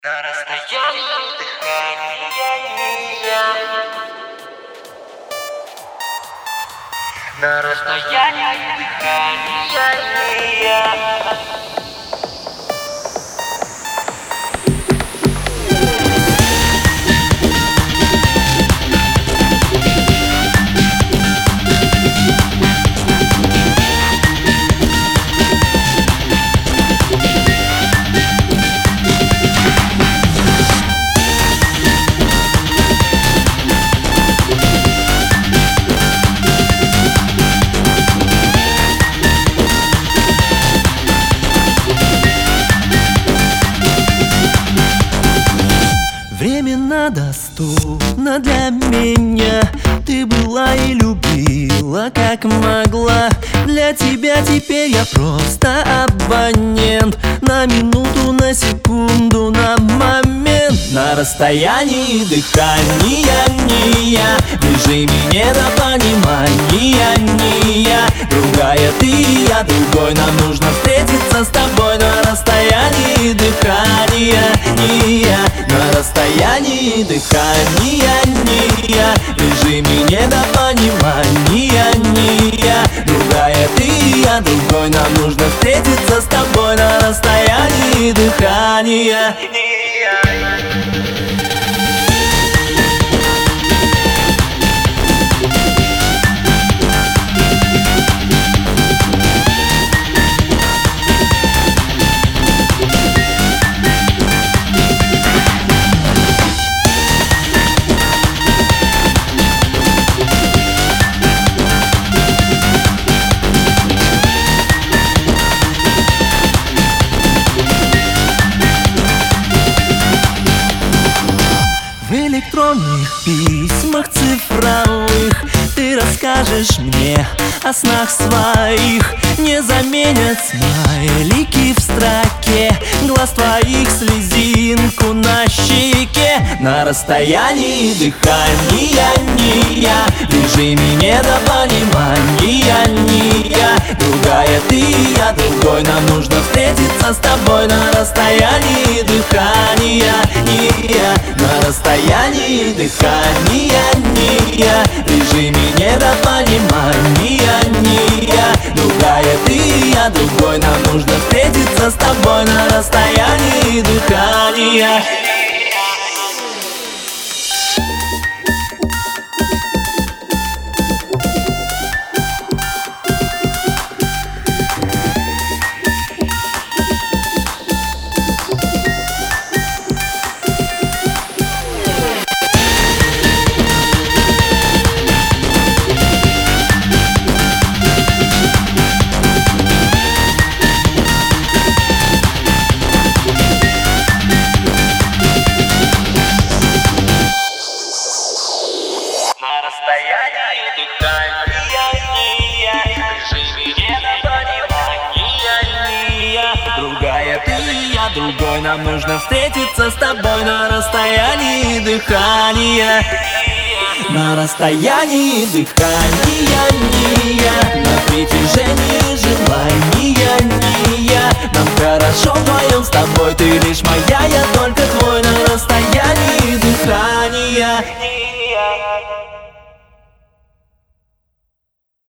На расстоянии дыхания, на расстоянии дыхания. Временно доступна для меня. Ты была и любила, как могла. Для тебя теперь я просто абонент. На минуту, на секунду, на момент. На расстоянии дыхания не я. В режиме недопонимания не я. Другая ты, я другой. Нам нужно встретиться с тобой. На расстоянии дыхания не я. На расстоянии дыхания не я. В режиме недопонимания не я. Другая ты, я другой. Нам нужно встретиться с тобой. На расстоянии дыхания не я. В электронных письмах цифровых ты расскажешь мне о снах своих. Не заменят смайлики в строке глаз твоих слезинку на щеке. На расстоянии дыхания не я. В режиме недопонимания не я. Другая ты, я другой. Нам нужно встретиться с тобой. На расстоянии дыхания не я. На расстоянии дыхания не я. В режиме недопонимания не я. Другая ты, я другой. Нам нужно встретиться с тобой. На расстоянии дыхания. На расстоянии дыхания не я. В режиме недопонимания не я. Другая ты, я другой. Нам нужно встретиться с тобой. На расстоянии дыхания. На расстоянии дыхания не я. На притяжении